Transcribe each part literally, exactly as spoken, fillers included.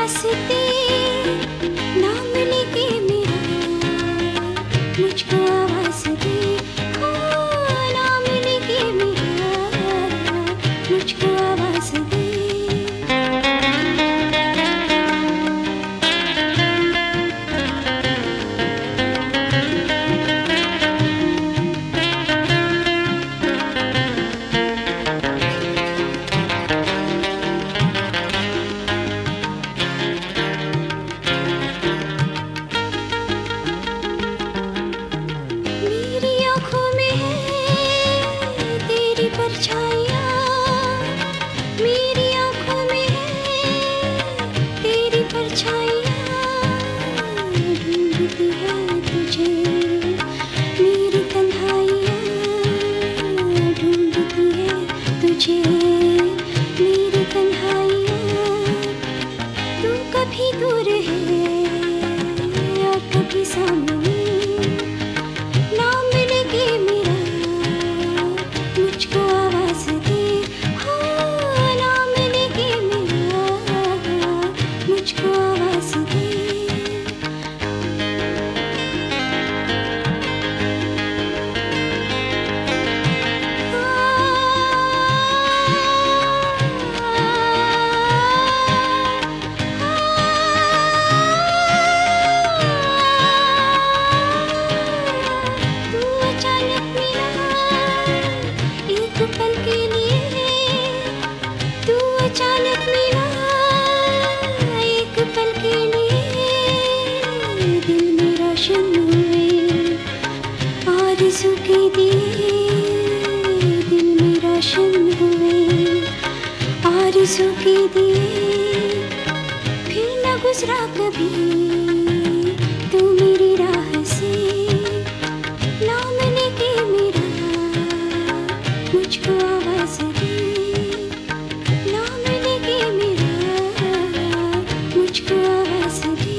वास्ते नाम लेके मेरा मुझको आवाज दे, हो नाम लेके मेरा मुझको आवाज दे। परछाइयाँ मेरी आँखों में है तेरी परछाइयाँ, ढूंढती है तुझे मेरी तन्हाइयाँ, ढूंढती है तुझे मेरी तन्हाइयाँ। तू कभी दूर है और कभी सामने, नाम लेके मेरा मुझको आवाज दे, हो नाम लेके मेरा मुझको आवाज दे। तू अचानक मिला एक पल के लिए, तू अचानक मिला एक पल के लिए, दिल में रोशन हुए आरज़ू के दिए, दिल में रोशन हुए आरज़ू के दिए। फिर न गुजरा कभी तू मेरी राह से, नाम लेके मेरा मुझको आवाज दे, नाम लेके मेरा मुझको आवाज दे।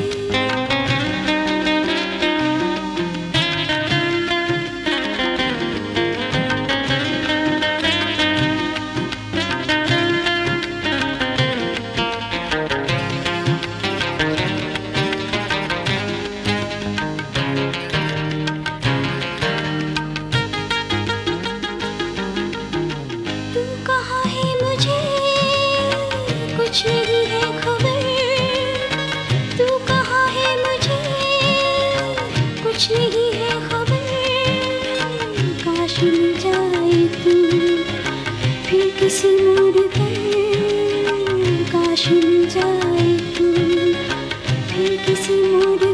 तू कहाँ है मुझे कुछ नहीं है खबर, तू कहाँ है मुझे कुछ नहीं है खबर। काश मिल जाए तू फिर किसी मोड़ पर, काश मिल जाए तू फिर किसी मोड़